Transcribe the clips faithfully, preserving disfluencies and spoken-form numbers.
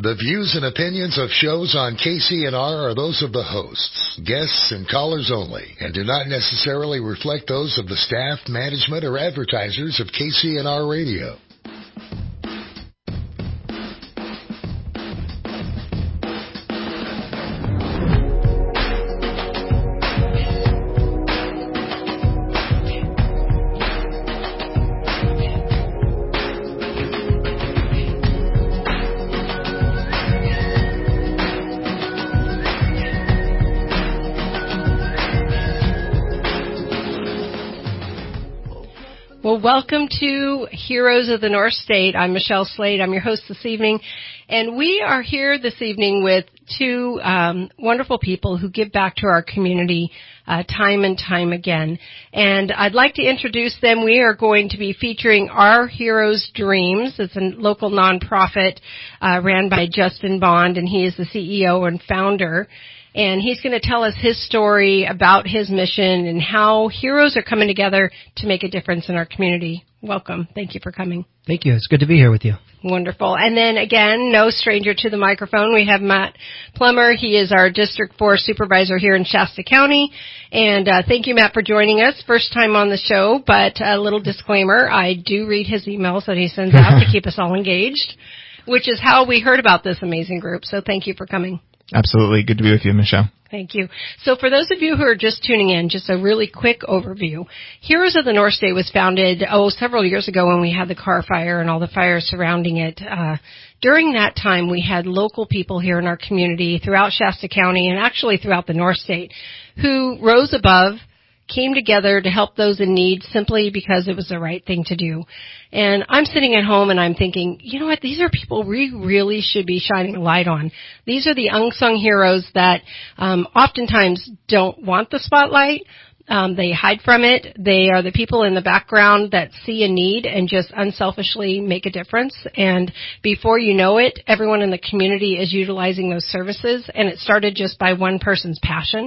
The views and opinions of shows on K C N R are those of the hosts, guests, and callers only, and do not necessarily reflect those of the staff, management, or advertisers of K C N R Radio. Well, welcome to Heroes of the North State. I'm Michelle Slade. I'm your host this evening. And we are here this evening with two um, wonderful people who give back to our community uh, time and time again. And I'd like to introduce them. We are going to be featuring Our Heroes Dreams. It's a local nonprofit uh, ran by Justin Bond, and he is the C E O and founder. And he's going to tell us his story about his mission and how heroes are coming together to make a difference in our community. Welcome. Thank you for coming. Thank you. It's good to be here with you. Wonderful. And then again, no stranger to the microphone, we have Matt Plummer. He is our District four Supervisor here in Shasta County. And uh, thank you, Matt, for joining us. First time on the show, but a little disclaimer, I do read his emails that he sends out to keep us all engaged, which is how we heard about this amazing group. So thank you for coming. Absolutely. Good to be with you, Michelle. Thank you. So for those of you who are just tuning in, just a really quick overview. Heroes of the North State was founded, oh, several years ago when we had the Carr Fire and all the fires surrounding it. Uh, during that time, we had local people here in our community throughout Shasta County and actually throughout the North State who rose above, came together to help those in need simply because it was the right thing to do. And I'm sitting at home and I'm thinking, you know what, these are people we really should be shining a light on. These are the unsung heroes that um, oftentimes don't want the spotlight. Um, they hide from it. They are the people in the background that see a need and just unselfishly make a difference. And before you know it, everyone in the community is utilizing those services. And it started just by one person's passion.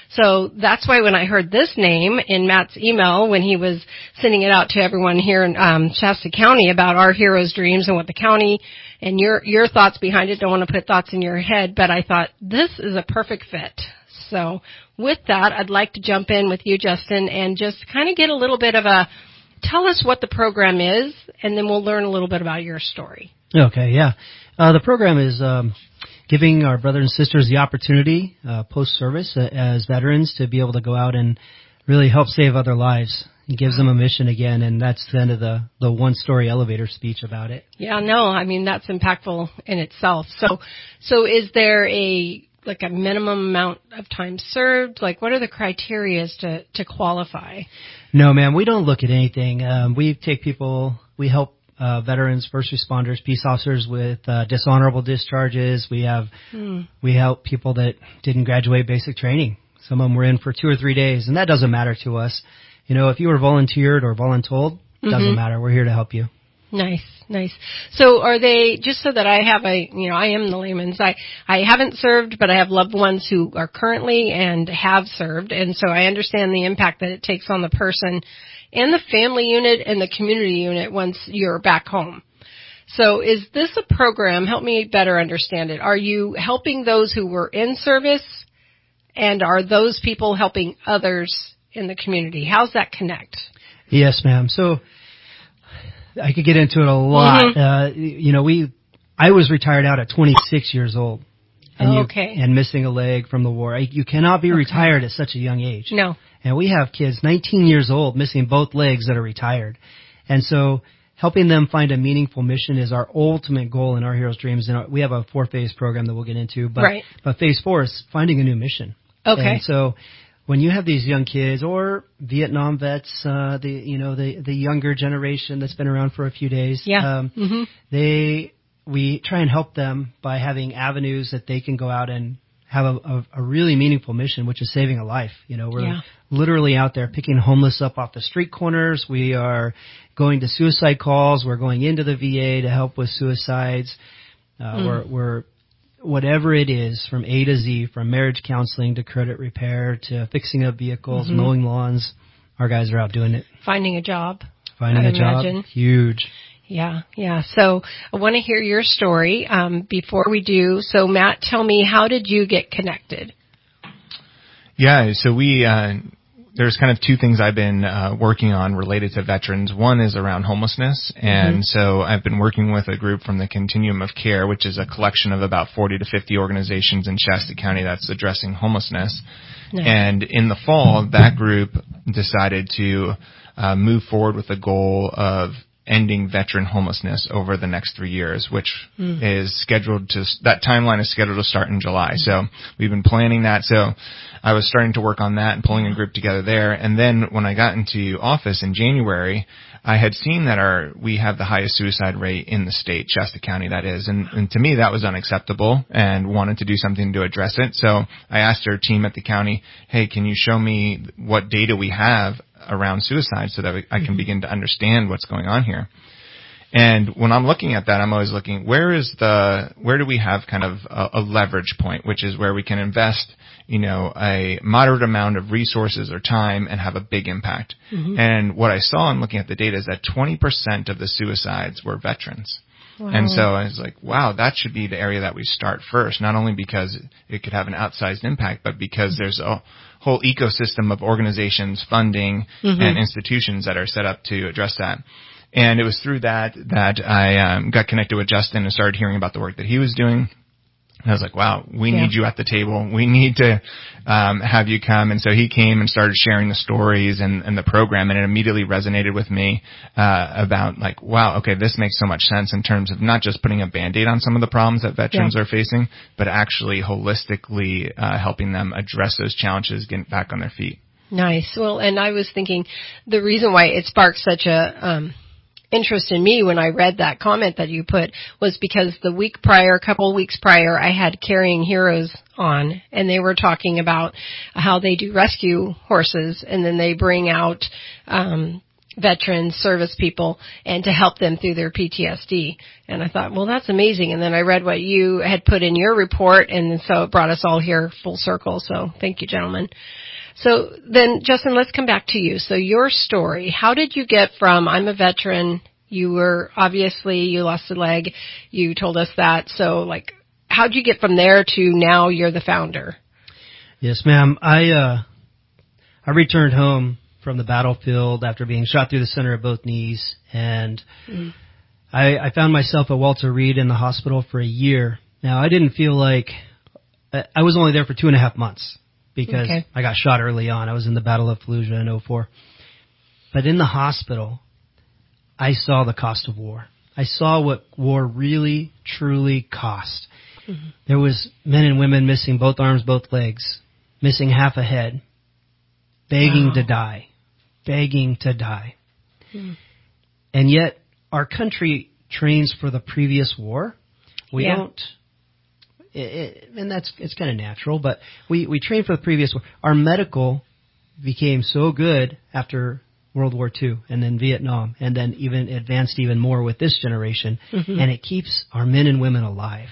So that's why when I heard this name in Matt's email when he was sending it out to everyone here in um, Shasta County about Our Heroes Dreams and what the county and your your thoughts behind it, don't want to put thoughts in your head, but I thought this is a perfect fit. So with that, I'd like to jump in with you, Justin, and just kind of get a little bit of a, tell us what the program is, and then we'll learn a little bit about your story. Okay, yeah. Uh, the program is um, giving our brothers and sisters the opportunity, uh, post-service uh, as veterans, to be able to go out and really help save other lives. It gives them a mission again, and that's the end of the, the one-story elevator speech about it. Yeah, no, I mean, that's impactful in itself. So, so is there a, like a minimum amount of time served? Like, what are the criteria to, to qualify? No, ma'am, we don't look at anything. Um, we take people, we help Uh, veterans, first responders, peace officers with uh, dishonorable discharges. We have mm. we help people that didn't graduate basic training. Some of them were in for two or three days, and that doesn't matter to us. You know, if you were volunteered or voluntold, mm-hmm. doesn't matter. We're here to help you. Nice, nice. So are they, just so that I have a, you know, I am the layman's, I, I haven't served, but I have loved ones who are currently and have served, and so I understand the impact that it takes on the person and the family unit and the community unit once you're back home. So is this a program, help me better understand it, are you helping those who were in service, and are those people helping others in the community? How's that connect? Yes, ma'am. So I could get into it a lot. Mm-hmm. Uh, you know, we, I was retired out at twenty-six years old. And, oh, you, okay. and missing a leg from the war. I, you cannot be okay. retired at such a young age. No. And we have kids nineteen years old missing both legs that are retired. And so helping them find a meaningful mission is our ultimate goal in Our Heroes Dreams. And we have a four-phase program that we'll get into. But, right. but phase four is finding a new mission. Okay. And so when you have these young kids or Vietnam vets, uh, the, you know, the, the younger generation that's been around for a few days, yeah. um, mm-hmm. they, we try and help them by having avenues that they can go out and have a, a, a really meaningful mission, which is saving a life. You know, we're yeah. literally out there picking homeless up off the street corners. We are going to suicide calls. We're going into the V A to help with suicides. Uh, mm. We're, we're, whatever it is, from A to Z, from marriage counseling to credit repair to fixing up vehicles, mm-hmm. mowing lawns. Our guys are out doing it. Finding a job. Finding I'd a job. imagine. Huge. Yeah, yeah. So I want to hear your story. Um, before we do, so Matt, tell me, how did you get connected? Yeah, so we, uh, there's kind of two things I've been uh, working on related to veterans. One is around homelessness, and mm-hmm. so I've been working with a group from the Continuum of Care, which is a collection of about forty to fifty organizations in Shasta County that's addressing homelessness. Nice. And in the fall, that group decided to uh, move forward with the goal of ending veteran homelessness over the next three years, which mm. is scheduled to, that timeline is scheduled to start in July. So we've been planning that. So I was starting to work on that and pulling a group together there. And then when I got into office in January, I had seen that our, we have the highest suicide rate in the state, Shasta County that is. And, and to me that was unacceptable and wanted to do something to address it. So I asked our team at the county, hey, can you show me what data we have around suicide so that we, I can begin to understand what's going on here. And when I'm looking at that, I'm always looking, where is the, where do we have kind of a, a leverage point, which is where we can invest, you know, a moderate amount of resources or time and have a big impact. Mm-hmm. And what I saw in looking at the data is that twenty percent of the suicides were veterans. Wow. And so I was like, wow, that should be the area that we start first, not only because it could have an outsized impact, but because there's a whole ecosystem of organizations, funding, mm-hmm. and institutions that are set up to address that. And it was through that that I um, got connected with Justin and started hearing about the work that he was doing. And I was like, wow, we yeah. need you at the table. We need to um, have you come. And so he came and started sharing the stories and, and the program, and it immediately resonated with me uh, about like, wow, okay, this makes so much sense in terms of not just putting a Band-Aid on some of the problems that veterans yeah. are facing, but actually holistically uh, helping them address those challenges, getting back on their feet. Nice. Well, and I was thinking the reason why it sparked such a um interest in me when I read that comment that you put was because the week prior, a couple of weeks prior, I had Carrying Heroes on, and they were talking about how they do rescue horses, and then they bring out um veteran service people and to help them through their P T S D. And I thought, well, that's amazing. And then I read what you had put in your report, and so it brought us all here full circle. So thank you, gentlemen. So then, Justin, let's come back to you. So your story, how did you get from, I'm a veteran, you were, obviously, you lost a leg, you told us that. So, like, how did you get from there to now you're the founder? Yes, ma'am. I, uh, I returned home from the battlefield after being shot through the center of both knees, and mm. I, I found myself at Walter Reed in the hospital for a year. Now, I didn't feel like, I was only there for two and a half months. Because okay. I got shot early on. I was in the Battle of Fallujah in oh four. But in the hospital, I saw the cost of war. I saw what war really, truly cost. Mm-hmm. There was men and women missing both arms, both legs, missing half a head, begging wow. to die, begging to die. Mm. And yet, our country trains for the previous war. We yeah. don't... It, it, and that's it's kind of natural, but we, we trained for the previous war. Our medical became so good after World War Two and then Vietnam, and then even advanced even more with this generation, mm-hmm. and it keeps our men and women alive.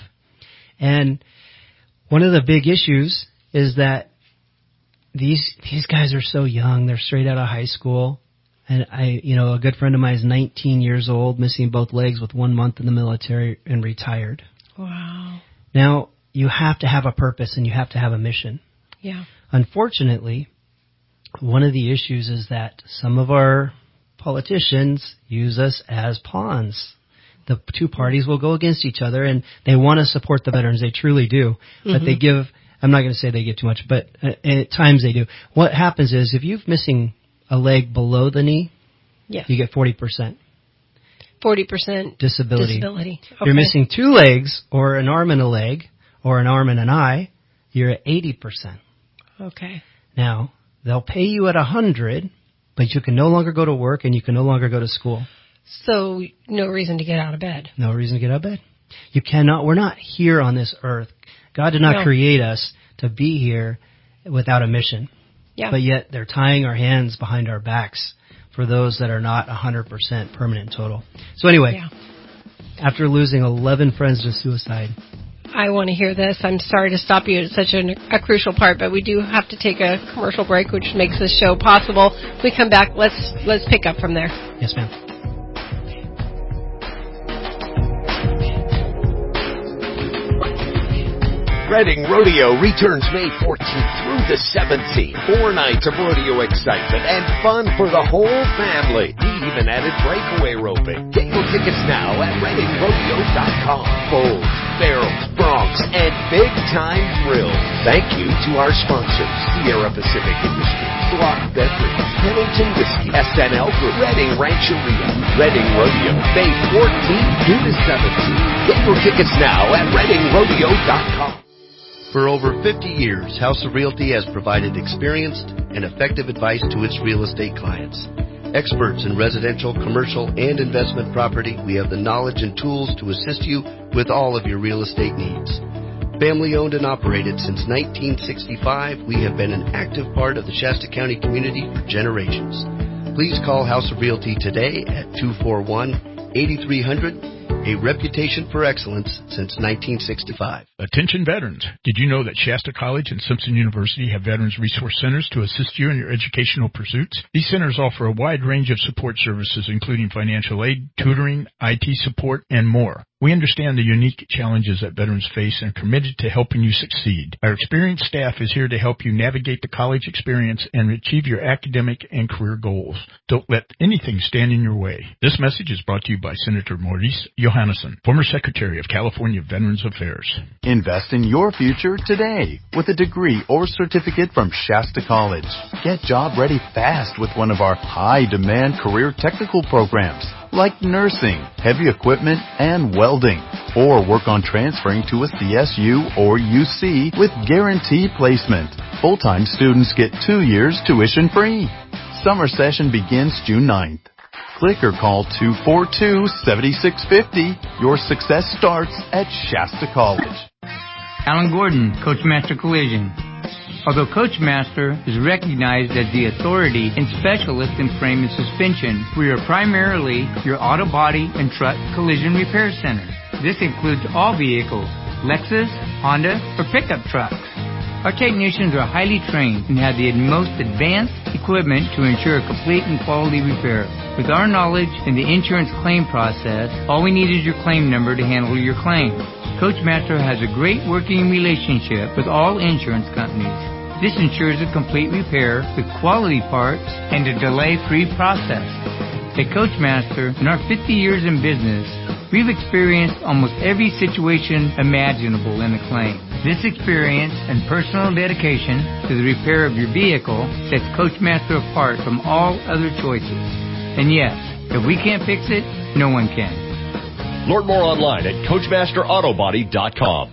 And one of the big issues is that these these guys are so young. They're straight out of high school. And I, you know, a good friend of mine is nineteen years old, missing both legs with one month in the military, and retired. Wow. Now, you have to have a purpose and you have to have a mission. Yeah. Unfortunately, one of the issues is that some of our politicians use us as pawns. The two parties will go against each other, and they want to support the veterans. They truly do. Mm-hmm. But they give, I'm not going to say they give too much, but at times they do. What happens is if you're missing a leg below the knee, yeah. you get forty percent. forty percent disability. disability. Okay. If you're missing two legs or an arm and a leg or an arm and an eye, you're at eighty percent. Okay. Now, they'll pay you at one hundred, but you can no longer go to work and you can no longer go to school. So no reason to get out of bed. No reason to get out of bed. You cannot. We're not here on this earth. God did not no. create us to be here without a mission. Yeah. But yet they're tying our hands behind our backs for those that are not one hundred percent permanent total. So anyway, yeah. after losing eleven friends to suicide. I want to hear this. I'm sorry to stop you at such an, a crucial part, but we do have to take a commercial break, which makes this show possible. If we come back, let's let's pick up from there. Yes, ma'am. Reading Rodeo returns May fourteenth through the seventeenth. Four nights of rodeo excitement and fun for the whole family. We even added breakaway roping. Get your tickets now at reading rodeo dot com. Bulls, barrels, broncs, and big-time thrills. Thank you to our sponsors, Sierra Pacific Industries, Block Beverage, Pennington Whiskey, S N L Group, Reading Rancheria, Reading Rodeo, May fourteenth through the seventeenth. Get your tickets now at reading rodeo dot com. For over fifty years, House of Realty has provided experienced and effective advice to its real estate clients. Experts in residential, commercial, and investment property, we have the knowledge and tools to assist you with all of your real estate needs. Family owned and operated since nineteen sixty-five, we have been an active part of the Shasta County community for generations. Please call House of Realty today at two four one, eight three zero zero. A reputation for excellence since nineteen sixty-five. Attention veterans. Did you know that Shasta College and Simpson University have Veterans Resource Centers to assist you in your educational pursuits? These centers offer a wide range of support services, including financial aid, tutoring, I T support, and more. We understand the unique challenges that veterans face and are committed to helping you succeed. Our experienced staff is here to help you navigate the college experience and achieve your academic and career goals. Don't let anything stand in your way. This message is brought to you by Senator Maurice Johannesson, former Secretary of California Veterans Affairs. Invest in your future today with a degree or certificate from Shasta College. Get job ready fast with one of our high-demand career technical programs, like nursing, heavy equipment, and welding. Or work on transferring to a C S U or U C with guaranteed placement. Full-time students get two years tuition free. Summer session begins June ninth. Click or call two four two, seven six five zero. Your success starts at Shasta College. Alan Gordon, Coachmaster Collision. Although Coachmaster is recognized as the authority and specialist in frame and suspension, we are primarily your auto body and truck collision repair center. This includes all vehicles, Lexus, Honda, or pickup trucks. Our technicians are highly trained and have the most advanced equipment to ensure a complete and quality repair. With our knowledge in the insurance claim process, all we need is your claim number to handle your claim. Coachmaster has a great working relationship with all insurance companies. This ensures a complete repair with quality parts and a delay-free process. At Coachmaster, in our fifty years in business, we've experienced almost every situation imaginable in a claim. This experience and personal dedication to the repair of your vehicle sets Coachmaster apart from all other choices. And yes, if we can't fix it, no one can. Learn more online at coachmaster auto body dot com.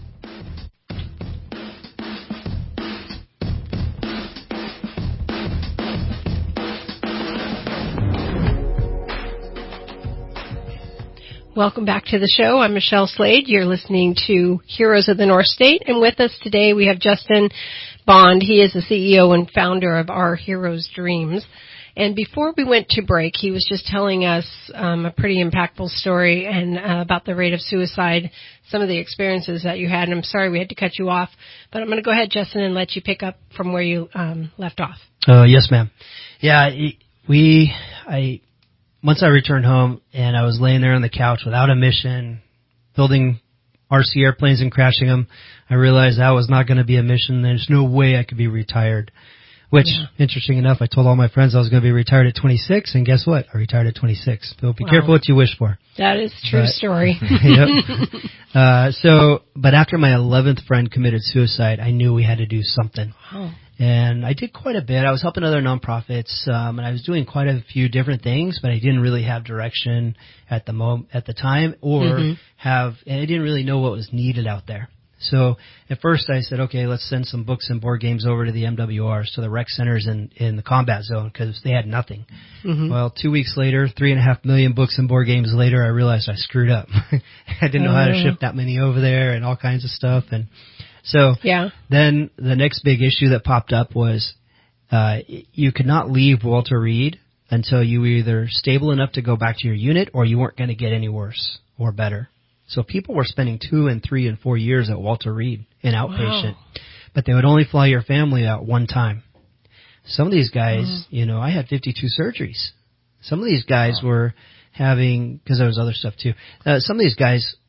Welcome back to the show. I'm Michelle Slade. You're listening to Heroes of the North State. And with us today we have Justin Bond. He is the C E O and founder of Our Heroes Dreams. And before we went to break, he was just telling us um, a pretty impactful story and uh, about the rate of suicide, some of the experiences that you had. And I'm sorry we had to cut you off, but I'm going to go ahead, Justin, and let you pick up from where you um, left off. Uh, yes, ma'am. Yeah, we, I, once I returned home and I was laying there on the couch without a mission, building R C airplanes and crashing them, I realized that was not going to be a mission. There's no way I could be retired. Which, yeah. Interesting enough, I told all my friends I was going to be retired at twenty-six, and guess what? I retired at twenty-six. So be wow. careful what you wish for. That is a true but, story. Yep. Uh, so, but after my eleventh friend committed suicide, I knew we had to do something. Wow. And I did quite a bit. I was helping other nonprofits, um, and I was doing quite a few different things, but I didn't really have direction at the mo- at the time, or mm-hmm. have, and I didn't really know what was needed out there. So at first I said, okay, let's send some books and board games over to the M W Rs, to the rec centers in, in the combat zone, because they had nothing. Mm-hmm. Well, two weeks later, three and a half million books and board games later, I realized I screwed up. I didn't know oh. how to ship that many over there and all kinds of stuff. And so yeah. then the next big issue that popped up was uh, you could not leave Walter Reed until you were either stable enough to go back to your unit or you weren't going to get any worse or better. So people were spending two and three and four years at Walter Reed in outpatient, wow. but they would only fly your family out one time. Some of these guys, mm. you know, I had fifty-two surgeries. Some of these guys wow. were having, because there was other stuff too, uh, some of these guys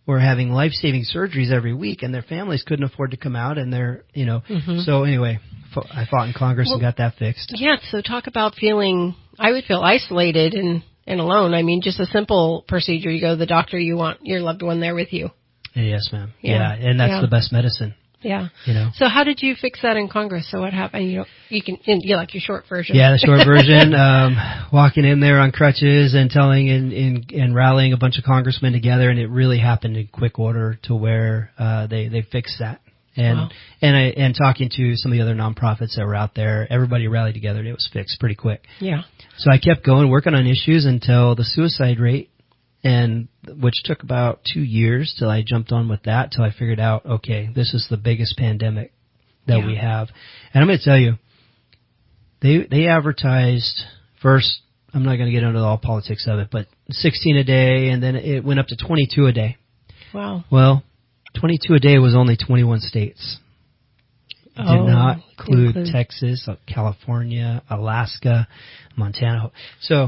were having life-saving surgeries every week, and their families couldn't afford to come out, and they're, you know, mm-hmm. so anyway, I fought in Congress well, and got that fixed. Yeah, so talk about feeling, I would feel isolated and, and alone. I mean, just a simple procedure. You go to the doctor, you want your loved one there with you. Yes, ma'am. Yeah, yeah and that's yeah. the best medicine. Yeah. You know. So how did you fix that in Congress? So what happened? You know, you can, you like your short version. Yeah, the short version. um, walking in there on crutches and telling and, and and rallying a bunch of congressmen together, and it really happened in quick order to where uh, they they fixed that. And wow. and I and talking to some of the other nonprofits that were out there, everybody rallied together, and it was fixed pretty quick. Yeah. So I kept going, working on issues until the suicide rate. And which took about two years till I jumped on with that, till I figured out, okay, this is the biggest pandemic that yeah. we have. And I'm going to tell you, they they advertised first, I'm not going to get into all politics of it, but sixteen a day, and then it went up to twenty-two a day. Wow. Well, twenty-two a day was only twenty-one states. It did oh, not include, include Texas, California, Alaska, Montana. So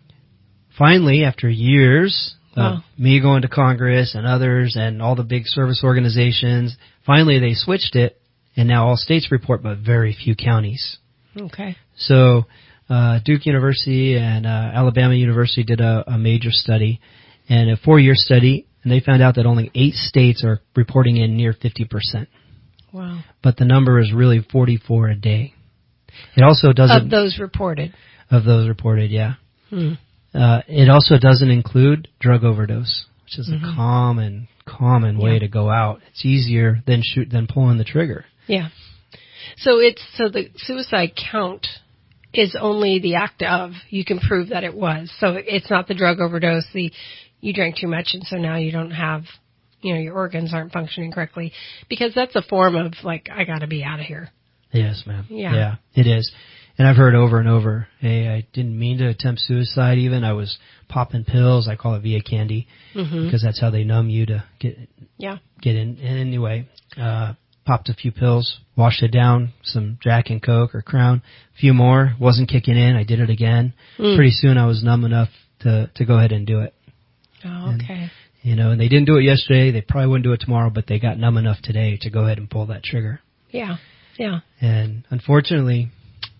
finally, after years wow. of me going to Congress and others and all the big service organizations, finally they switched it, and now all states report, but very few counties. Okay. So uh, Duke University and uh, Alabama University did a, a major study, and a four-year study, and they found out that only eight states are reporting in near fifty percent. Wow. But the number is really forty-four a day. It also doesn't... Of those reported. Of those reported, yeah. Hmm. Uh, it also doesn't include drug overdose, which is mm-hmm. a common, common yeah. way to go out. It's easier than shoot than pulling the trigger. Yeah. So it's so the suicide count is only the act of. You can prove that it was. So it's not the drug overdose. The you drank too much, and so now you don't have, you know, your organs aren't functioning correctly, because that's a form of like, I got to be out of here. Yes, ma'am. Yeah. Yeah, it is. And I've heard over and over, hey, I didn't mean to attempt suicide even. I was popping pills. I call it Via Candy, mm-hmm. because that's how they numb you to get yeah. get in. And anyway, uh, popped a few pills, washed it down, some Jack and Coke or Crown, a few more, wasn't kicking in. I did it again. Mm. Pretty soon I was numb enough to, to go ahead and do it. Oh, okay. And, you know, and they didn't do it yesterday. They probably wouldn't do it tomorrow, but they got numb enough today to go ahead and pull that trigger. Yeah, yeah. And unfortunately,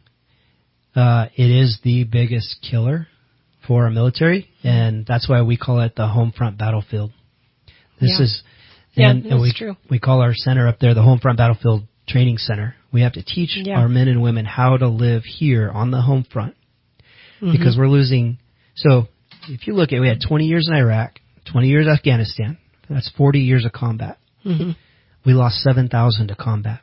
uh, it is the biggest killer for our military, and that's why we call it the home front battlefield. This yeah. is, yeah, and, that's and we true. we call our center up there the home front battlefield training center. We have to teach yeah. our men and women how to live here on the home front, mm-hmm. because we're losing. So if you look at, we had twenty years in Iraq, twenty years in Afghanistan. That's forty years of combat. Mm-hmm. We lost seven thousand to combat.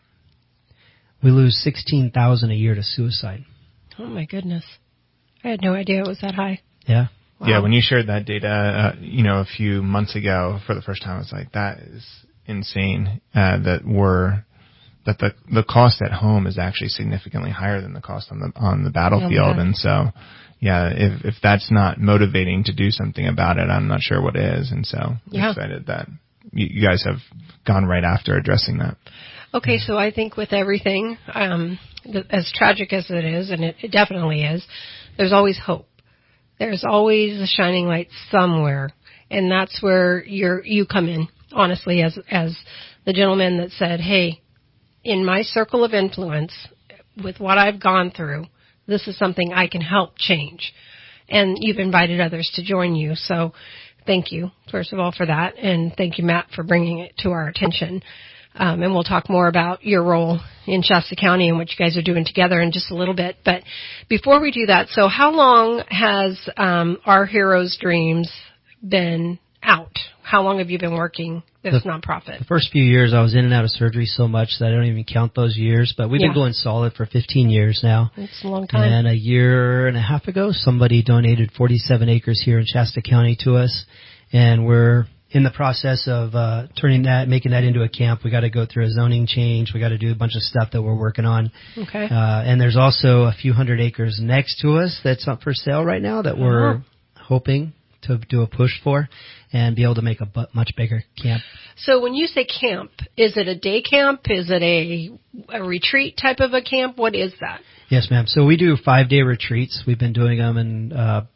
We lose sixteen thousand a year to suicide. Oh my goodness. I had no idea it was that high. Yeah. Wow. Yeah, when you shared that data, uh, you know, a few months ago for the first time, I was like, that is insane, uh, that we're, that the, the cost at home is actually significantly higher than the cost on the, on the battlefield. Oh, and so, yeah, if, if that's not motivating to do something about it, I'm not sure what is. And so I'm yeah. excited that you, you guys have gone right after addressing that. Okay, so I think with everything, um, th- as tragic as it is, and it, it definitely is, there's always hope. There's always a shining light somewhere, and that's where you're, you come in, honestly, as as the gentleman that said, hey, in my circle of influence, with what I've gone through, this is something I can help change. And you've invited others to join you, so thank you, first of all, for that, and thank you, Matt, for bringing it to our attention. Um, and we'll talk more about your role in Shasta County and what you guys are doing together in just a little bit. But before we do that, so how long has um, Our Heroes Dreams been out? How long have you been working this the, nonprofit? The first few years, I was in and out of surgery so much that I don't even count those years. But we've yeah. been going solid for fifteen years now. It's a long time. And a year and a half ago, somebody donated forty-seven acres here in Shasta County to us, and we're in the process of uh turning that, making that into a camp. We got to go through a zoning change. We got to do a bunch of stuff that we're working on. Okay. Uh, and there's also a few hundred acres next to us that's up for sale right now that we're oh. hoping to do a push for and be able to make a bu- much bigger camp. So when you say camp, is it a day camp? Is it a, a retreat type of a camp? What is that? Yes, ma'am. So we do five-day retreats. We've been doing them in uh,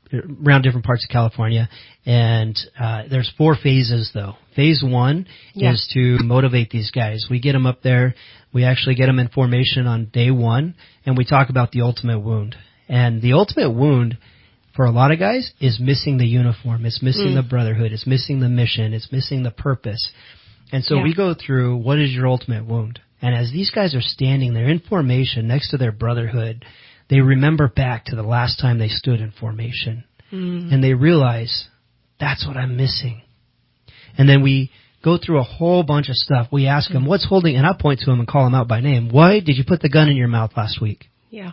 around different parts of California. And uh, there's four phases, though. Phase one yeah. is to motivate these guys. We get them up there. We actually get them in formation on day one, and we talk about the ultimate wound. And the ultimate wound for a lot of guys is missing the uniform. It's missing mm. the brotherhood. It's missing the mission. It's missing the purpose. And so yeah. we go through, what is your ultimate wound? And as these guys are standing there in formation next to their brotherhood, they remember back to the last time they stood in formation. Mm. And they realize, that's what I'm missing. And then we go through a whole bunch of stuff. We ask mm. them, what's holding, and I point to them and call them out by name. Why did you put the gun in your mouth last week? Yeah.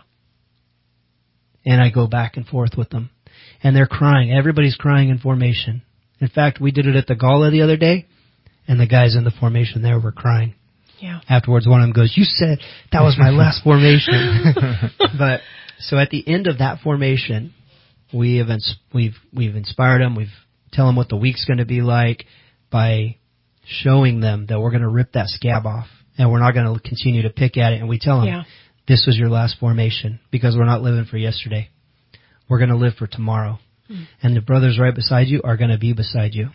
And I go back and forth with them. And they're crying. Everybody's crying in formation. In fact, we did it at the gala the other day, and the guys in the formation there were crying. Yeah. Afterwards, one of them goes, you said that was my last formation. But so at the end of that formation, we have ins- we've we've inspired them. We've tell them what the week's going to be like by showing them that we're going to rip that scab off and we're not going to continue to pick at it. And we tell them, yeah. this was your last formation because we're not living for yesterday. We're going to live for tomorrow. Mm. And the brothers right beside you are going to be beside you.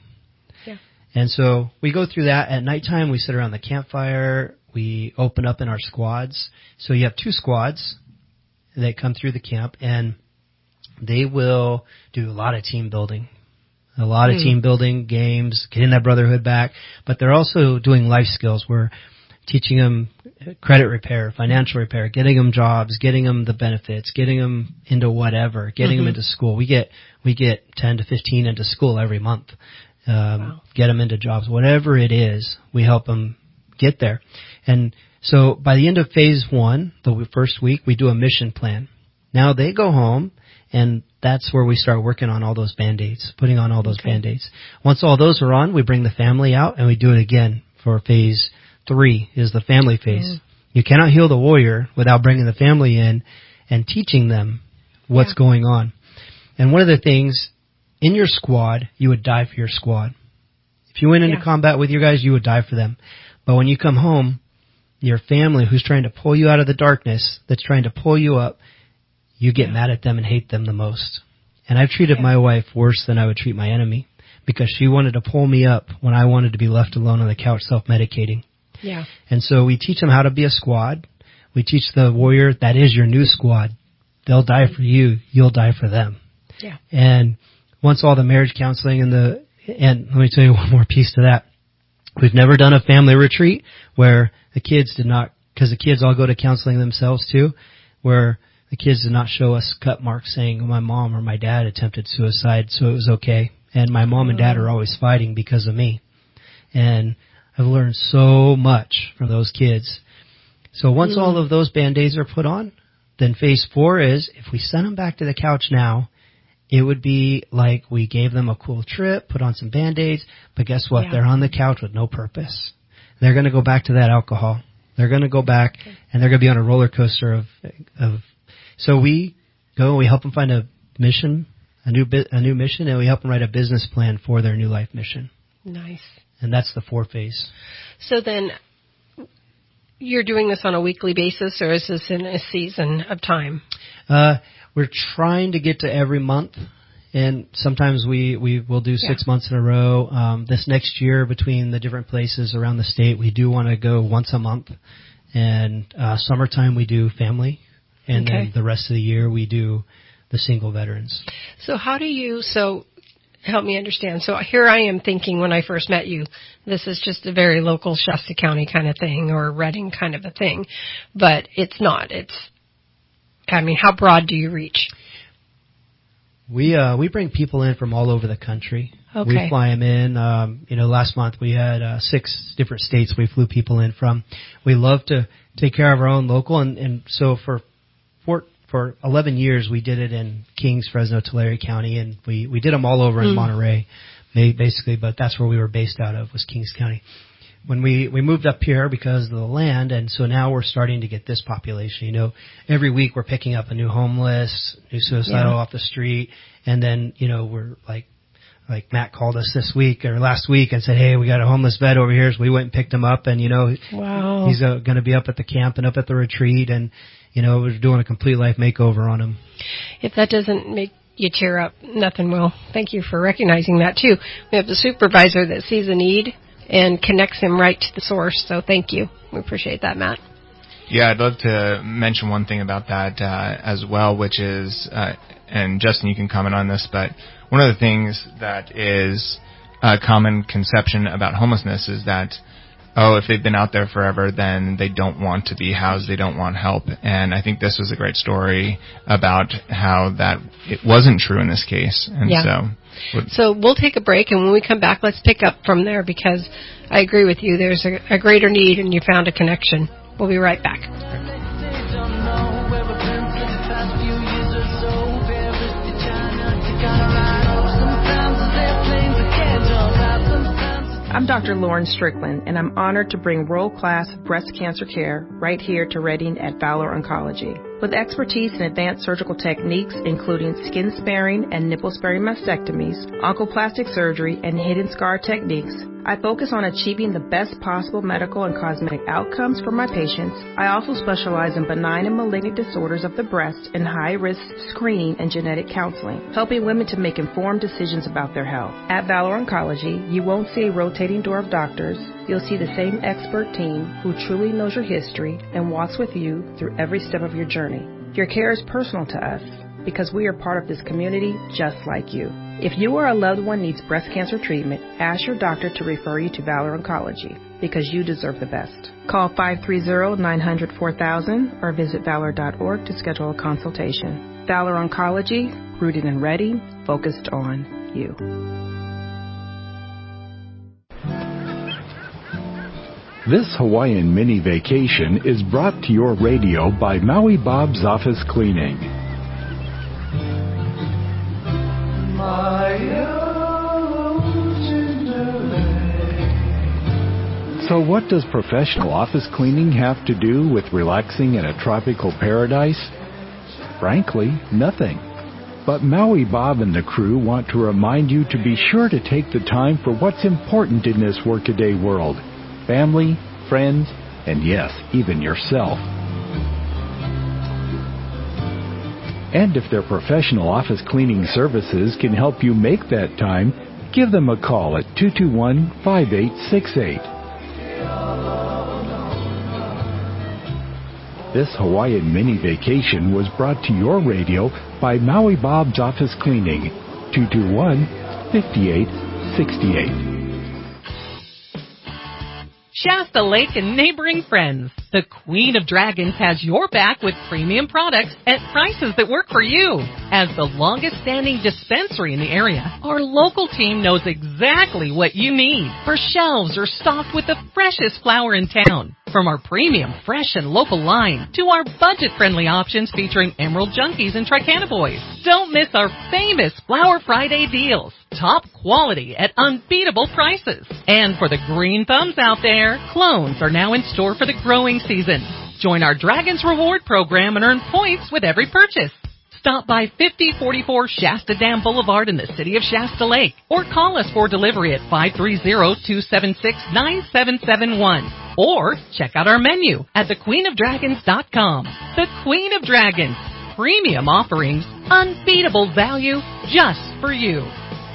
And so we go through that. At nighttime, we sit around the campfire. We open up in our squads. So you have two squads that come through the camp, and they will do a lot of team building, a lot mm. of team building games, getting that brotherhood back. But they're also doing life skills. We're teaching them credit repair, financial repair, getting them jobs, getting them the benefits, getting them into whatever, getting mm-hmm. them into school. We get we get ten to fifteen into school every month. Um, wow. Get them into jobs, whatever it is, we help them get there. And so by the end of phase one, the first week, we do a mission plan. Now they go home, and that's where we start working on all those Band-Aids, putting on all those okay. Band-Aids. Once all those are on, we bring the family out, and we do it again for phase three, is the family phase. Mm. You cannot heal the warrior without bringing the family in and teaching them what's yeah. going on. And one of the things, in your squad, you would die for your squad. If you went into yeah. combat with your guys, you would die for them. But when you come home, your family who's trying to pull you out of the darkness, that's trying to pull you up, you get yeah. mad at them and hate them the most. And I've treated yeah. my wife worse than I would treat my enemy because she wanted to pull me up when I wanted to be left alone on the couch self-medicating. Yeah. And so we teach them how to be a squad. We teach the warrior, that is your new squad. They'll die for you. You'll die for them. Yeah. And once all the marriage counseling and the, and let me tell you one more piece to that. We've never done a family retreat where the kids did not, because the kids all go to counseling themselves too, where the kids did not show us cut marks saying my mom or my dad attempted suicide, so it was okay. And my mom and dad are always fighting because of me. And I've learned so much from those kids. So once mm. all of those Band-Aids are put on, then phase four is, if we send them back to the couch now, it would be like we gave them a cool trip, put on some Band-Aids, but guess what? Yeah. They're on the couch with no purpose. They're going to go back to that alcohol. They're going to go back, okay. and they're going to be on a roller coaster of, of. So we go and we help them find a mission, a new a new mission, and we help them write a business plan for their new life mission. Nice. And that's the four phase. So then, you're doing this on a weekly basis, or is this in a season of time? Uh, we're trying to get to every month, and sometimes we, we will do six yeah. months in a row. Um, this next year, between the different places around the state, we do want to go once a month. And uh, summertime, we do family, and okay. then the rest of the year, we do the single veterans. So how do you, so help me understand. So here I am thinking when I first met you, this is just a very local Shasta County kind of thing, or Redding kind of a thing. But it's not. It's, I mean, how broad do you reach? We uh, we bring people in from all over the country. Okay. We fly them in. Um, you know, last month we had uh, six different states we flew people in from. We love to take care of our own local, and, and so for for for eleven years we did it in Kings, Fresno, Tulare County, and we, we did them all over in mm. Monterey, basically. But that's where we were based out of, was Kings County. When we, we moved up here because of the land, and so now we're starting to get this population. You know, every week we're picking up a new homeless, new suicidal yeah. off the street, and then, you know, we're like, like Matt called us this week or last week and said, hey, we got a homeless vet over here, so we went and picked him up, and, you know, wow. he's uh, going to be up at the camp and up at the retreat, and, you know, we're doing a complete life makeover on him. If that doesn't make You tear up. Nothing will. Thank you for recognizing that, too. We have the supervisor that sees a need and connects him right to the source, so thank you. We appreciate that, Matt. Yeah, I'd love to mention one thing about that uh, as well, which is, uh, and Justin, you can comment on this, but one of the things that is a common conception about homelessness is that, oh, if they've been out there forever, then they don't want to be housed, they don't want help. And I think this was a great story about how that it wasn't true in this case. And yeah. so, so we'll take a break, and when we come back, let's pick up from there, because I agree with you. There's a, a greater need, and you found a connection. We'll be right back. I'm Doctor Lauren Strickland, and I'm honored to bring world-class breast cancer care right here to Redding at Valor Oncology. With expertise in advanced surgical techniques, including skin sparing and nipple sparing mastectomies, oncoplastic surgery, and hidden scar techniques, I focus on achieving the best possible medical and cosmetic outcomes for my patients. I also specialize in benign and malignant disorders of the breast and high-risk screening and genetic counseling, helping women to make informed decisions about their health. At Valor Oncology, you won't see a rotating door of doctors. You'll see the same expert team who truly knows your history and walks with you through every step of your journey. Your care is personal to us because we are part of this community just like you. If you or a loved one needs breast cancer treatment, ask your doctor to refer you to Valor Oncology because you deserve the best. Call five three zero, nine zero zero, four thousand or visit valor dot org to schedule a consultation. Valor Oncology, rooted and ready, focused on you. This Hawaiian mini vacation is brought to your radio by Maui Bob's Office Cleaning. So what does professional office cleaning have to do with relaxing in a tropical paradise? Frankly, nothing. But Maui Bob and the crew want to remind you to be sure to take the time for what's important in this workaday world. Family, friends, and yes, even yourself. And if their professional office cleaning services can help you make that time, give them a call at two two one, five eight six eight. This Hawaiian mini vacation was brought to your radio by Maui Bob's Office Cleaning, two two one, five eight six eight. Shasta Lake and neighboring friends. The Queen of Dragons has your back with premium products at prices that work for you. As the longest standing dispensary in the area, our local team knows exactly what you need. Our shelves are stocked with the freshest flower in town. From our premium, fresh, and local line to our budget-friendly options featuring Emerald Junkies and Tricana Boys. Don't miss our famous Flower Friday deals. Top quality at unbeatable prices. And for the green thumbs out there, clones are now in store for the growing season. Join our Dragons Reward program and earn points with every purchase. Stop by fifty forty-four Shasta Dam Boulevard in the city of Shasta Lake or call us for delivery at five three zero, two seven six, nine seven seven one. Or check out our menu at the queen of dragons dot com. The Queen of Dragons. Premium offerings, unbeatable value just for you.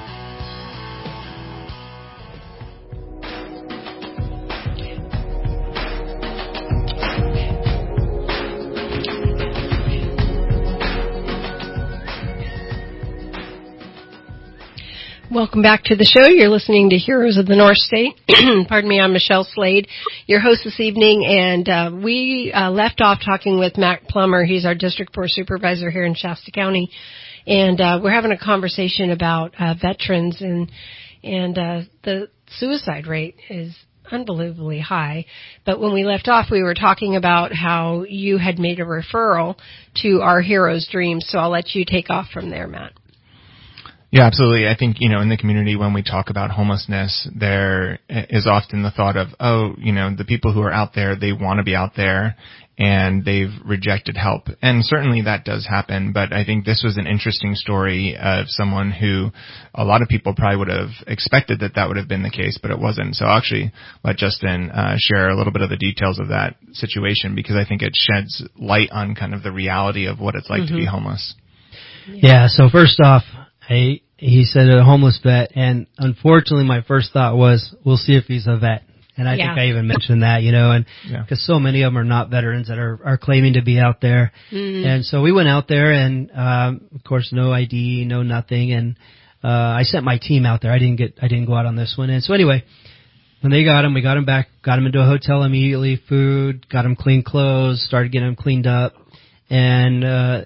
Welcome back to the show. You're listening to Heroes of the North State. Pardon me, I'm Michelle Slade, your host this evening, and uh, we uh, left off talking with Matt Plummer. He's our District four Supervisor here in Shasta County, and uh, we're having a conversation about uh, veterans, and and uh, the suicide rate is unbelievably high. But when we left off, we were talking about how you had made a referral to our Heroes Dreams, so I'll let you take off from there, Matt. Yeah, absolutely. I think, you know, in the community when we talk about homelessness, there is often the thought of, oh, you know, the people who are out there, they want to be out there and they've rejected help. And certainly that does happen, but I think this was an interesting story of someone who a lot of people probably would have expected that that would have been the case, but it wasn't. So I'll actually let Justin uh, share a little bit of the details of that situation because I think it sheds light on kind of the reality of what it's like mm-hmm. to be homeless. Yeah. yeah so first off, I, he said a homeless vet, and unfortunately my first thought was, we'll see if he's a vet. And I yeah. think I even mentioned that, you know, and because yeah. so many of them are not veterans that are, are claiming to be out there. Mm. And so we went out there and, um, of course, no I D, no nothing. And, uh, I sent my team out there. I didn't get, I didn't go out on this one. And so anyway, when they got him, we got him back, got him into a hotel immediately, food, got him clean clothes, started getting him cleaned up, and, uh,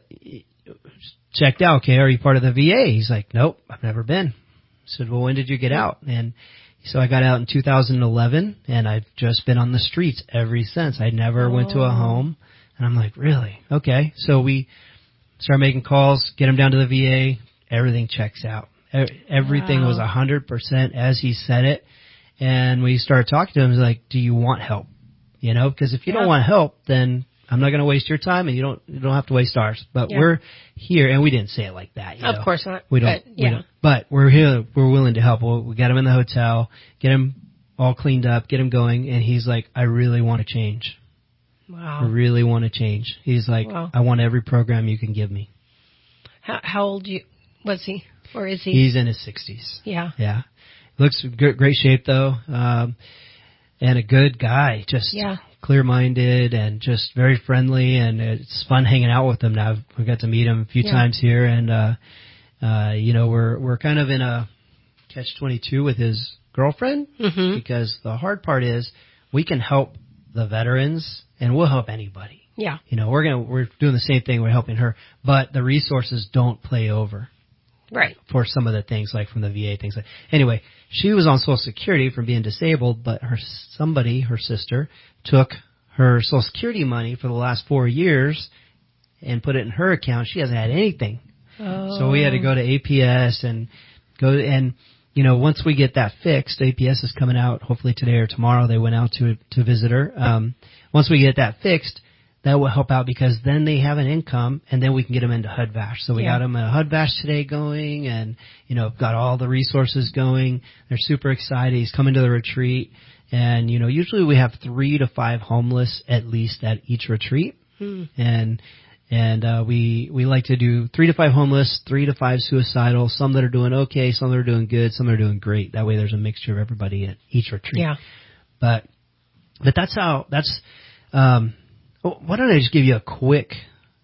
checked out. Okay, are you part of the V A? He's like, nope, I've never been. I said, well, when did you get out? And so I got out in two thousand eleven, and I've just been on the streets ever since. I never oh. went to a home. And I'm like, really? Okay. So we start making calls, get him down to the V A. Everything checks out. Everything wow. was one hundred percent as he said it. And we started talking to him. He's like, do you want help? You know, because if you yeah. don't want help, then I'm not going to waste your time, and you don't you don't have to waste ours. But yeah. we're here, and we didn't say it like that. You of know? course not. We don't. But, yeah. we don't. But we're here. We're willing to help. We'll, we got him in the hotel, get him all cleaned up, get him going, and he's like, I really want to change. Wow. I really want to change. He's like, wow. I want every program you can give me. How, how old you was he, or is he? He's in his sixties. Yeah. Yeah. Looks great, great shape though, um, and a good guy. Just. Yeah. Clear-minded and just very friendly, and it's fun hanging out with him now. We got to meet him a few yeah. times here, and uh, uh, you know, we're we're kind of in a catch twenty-two with his girlfriend mm-hmm. because the hard part is we can help the veterans and we'll help anybody. Yeah, you know, we're gonna we're doing the same thing. We're helping her, but the resources don't play over. Right. For some of the things, like from the V A, things like. Anyway, she was on Social Security from being disabled, but her somebody, her sister, took her Social Security money for the last four years and put it in her account. She hasn't had anything. Oh. So we had to go to A P S and go and, you know, once we get that fixed, A P S is coming out hopefully today or tomorrow. They went out to to visit her. Um, once we get that fixed, that will help out because then they have an income, and then we can get them into H U D V A S H. So we yeah. got them a H U D V A S H today going, and, you know, got all the resources going. They're super excited. He's coming to the retreat. And, you know, usually we have three to five homeless at least at each retreat. Hmm. And and uh, we we like to do three to five homeless, three to five suicidal, some that are doing okay, some that are doing good, some that are doing great. That way there's a mixture of everybody at each retreat. Yeah. But, but that's how, that's, um, why don't I just give you a quick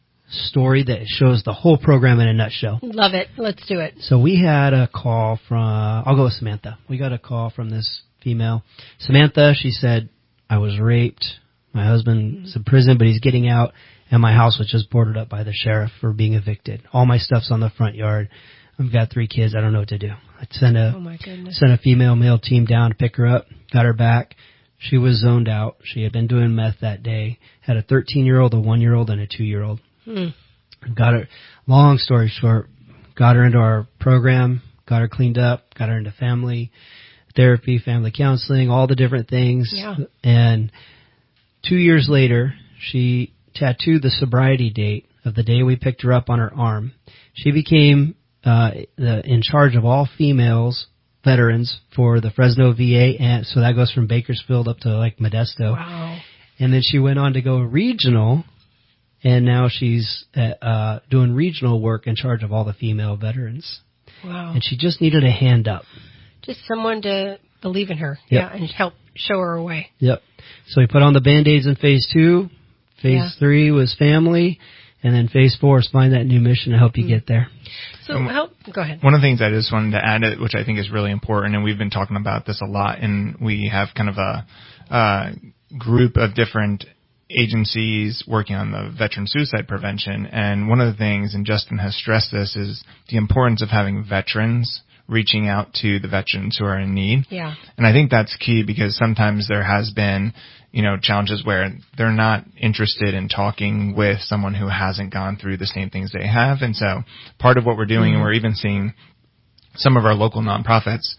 story that shows the whole program in a nutshell? Love it. Let's do it. So we had a call from, I'll go with Samantha. We got a call from this female. Samantha, she said, I was raped. My husband's in prison, but he's getting out, and my house was just boarded up by the sheriff for being evicted. All my stuff's on the front yard. I've got three kids. I don't know what to do. I sent a, oh my goodness. sent a female male team down to pick her up, got her back. She was zoned out. She had been doing meth that day. Had a thirteen-year-old, a one-year-old, and a two-year-old. Hmm. Got her, long story short, got her into our program, got her cleaned up, got her into family therapy, family counseling, all the different things. Yeah. And two years later, she tattooed the sobriety date of the day we picked her up on her arm. She became uh, the, in charge of all females veterans for the Fresno V A, and so that goes from Bakersfield up to like Modesto. Wow. And then she went on to go regional, and now she's uh, uh, doing regional work in charge of all the female veterans. Wow. And she just needed a hand up. Just someone to believe in her. Yep. Yeah, and help show her a way. Yep. So we put on the Band-Aids in phase two. Phase yeah. three was family. And then phase four is find that new mission to help you mm. get there. So um, help, go ahead. One of the things I just wanted to add, which I think is really important, and we've been talking about this a lot, and we have kind of a uh, group of different agencies working on the veteran suicide prevention. And one of the things, and Justin has stressed this, is the importance of having veterans reaching out to the veterans who are in need. Yeah. And I think that's key because sometimes there has been, you know, challenges where they're not interested in talking with someone who hasn't gone through the same things they have. And so part of what we're doing, mm-hmm. and we're even seeing some of our local nonprofits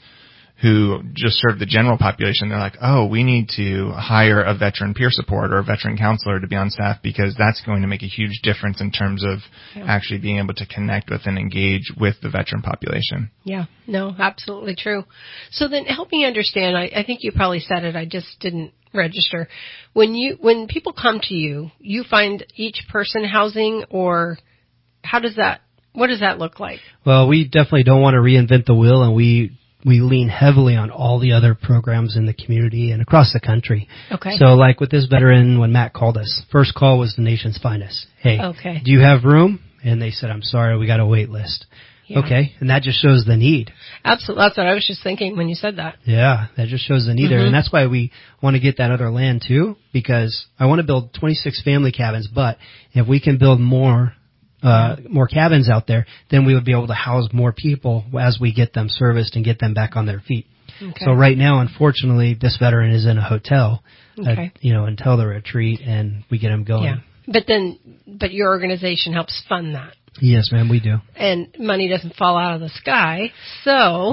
who just serve the general population, they're like, oh, we need to hire a veteran peer support or a veteran counselor to be on staff because that's going to make a huge difference in terms of yeah. actually being able to connect with and engage with the veteran population. Yeah, no, absolutely true. So then help me understand, I, I think you probably said it, I just didn't register. When you when people come to you, you find each person housing, or how does that What does that look like? Well, we definitely don't want to reinvent the wheel, and we we lean heavily on all the other programs in the community and across the country. Okay. So like with this veteran, when Matt called us, first call was the nation's finest. Hey, okay. do you have room? And they said, I'm sorry, we got a wait list. Yeah. Okay. And that just shows the need. Absolutely. That's what I was just thinking when you said that. Yeah. That just shows the need mm-hmm. there. And that's why we want to get that other land too, because I want to build twenty-six family cabins, but if we can build more Uh, more cabins out there, then we would be able to house more people as we get them serviced and get them back on their feet. Okay. So right now, unfortunately, this veteran is in a hotel, okay. uh, you know, until the retreat and we get him going. Yeah. But then, but your organization helps fund that. Yes, ma'am, we do. And money doesn't fall out of the sky. So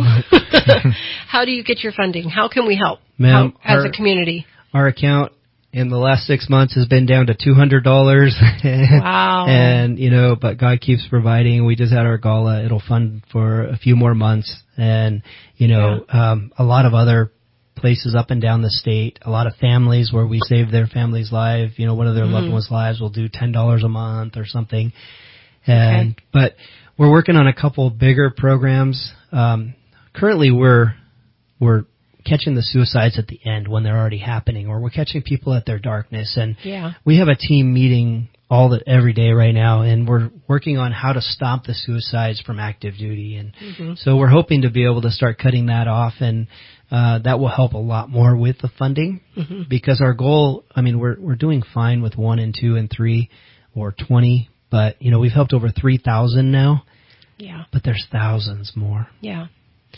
how do you get your funding? How can we help ma'am, how, as our, a community? Our account in the last six months has been down to two hundred dollars. Wow. And, you know, but God keeps providing. We just had our gala. It'll fund for a few more months. And, you know, yeah. um, a lot of other places up and down the state, a lot of families where we save their family's life, you know, one of their mm. loved ones' lives will do ten dollars a month or something. And, okay. but we're working on a couple bigger programs. Um, currently we're, we're, catching the suicides at the end when they're already happening, or we're catching people at their darkness. And yeah. we have a team meeting all the, every day right now, and we're working on how to stop the suicides from active duty. And mm-hmm. so we're hoping to be able to start cutting that off, and uh, that will help a lot more with the funding mm-hmm. because our goal, I mean, we're we're doing fine with one and two and three or twenty, but you know, we've helped over three thousand now. Yeah. But there's thousands more. Yeah.